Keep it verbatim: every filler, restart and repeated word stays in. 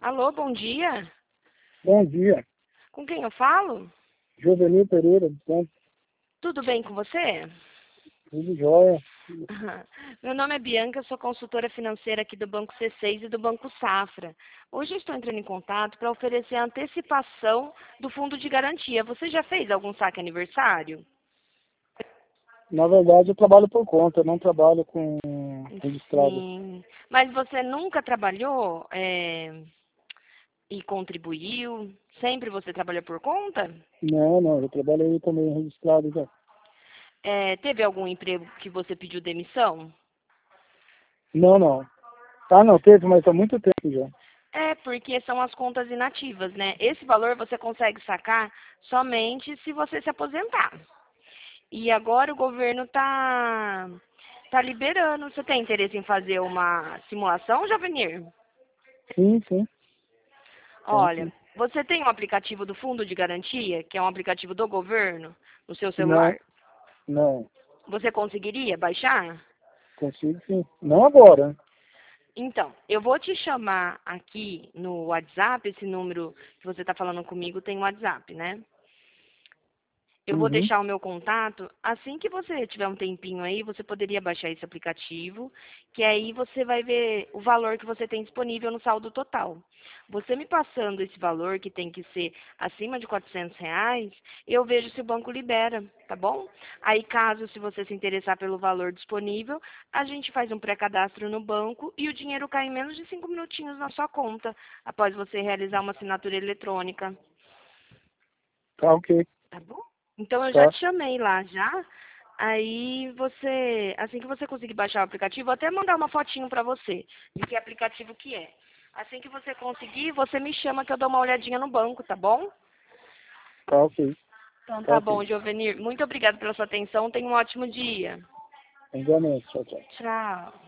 Alô, bom dia. Bom dia, Com quem eu falo? Jovenil Pereira, do Santos, Tudo bem com você? tudo jóia. Meu nome é Bianca, eu sou consultora financeira aqui do Banco C seis e do Banco Safra. Hoje eu estou entrando em contato para oferecer a antecipação do fundo de garantia. Você já fez algum saque aniversário? Na verdade, eu trabalho por conta, eu não trabalho com registrado. Sim. Mas você nunca trabalhou é, e contribuiu? Sempre você trabalhou por conta? Não, não, eu trabalhei também registrado já. É, teve algum emprego que você pediu demissão? Não, não. Ah, não, teve, mas há muito tempo já. É, porque são as contas inativas, né? Esse valor você consegue sacar somente se você se aposentar. E agora o governo está tá liberando. Você tem interesse em fazer uma simulação, Javenir? Sim, sim, tem Olha, sim. você tem um aplicativo do Fundo de Garantia, que é um aplicativo do governo, no seu celular? Não, não, Você conseguiria baixar? consigo sim. Não agora, né? Então, eu vou te chamar aqui no WhatsApp, esse número que você está falando comigo tem WhatsApp, né? Eu vou Uhum. deixar o meu contato. Assim que você tiver um tempinho aí, você poderia baixar esse aplicativo, que aí você vai ver o valor que você tem disponível no saldo total. Você me passando esse valor, que tem que ser acima de quatrocentos reais, eu vejo se o banco libera, tá bom? Aí, caso se você se interessar pelo valor disponível, a gente faz um pré-cadastro no banco e o dinheiro cai em menos de cinco minutinhos na sua conta, após você realizar uma assinatura eletrônica. Tá ok, Tá bom? Então eu já tá. te chamei lá já. Aí você, assim que você conseguir baixar o aplicativo, vou até mandar uma fotinho pra você de que aplicativo que é. Assim que você conseguir, você me chama que eu dou uma olhadinha no banco, tá bom? Tá ok, Então tá tá ok. bom, Jovenir. Muito obrigada pela sua atenção. Tenha um ótimo dia. Igualmente, tchau, tchau. Tchau.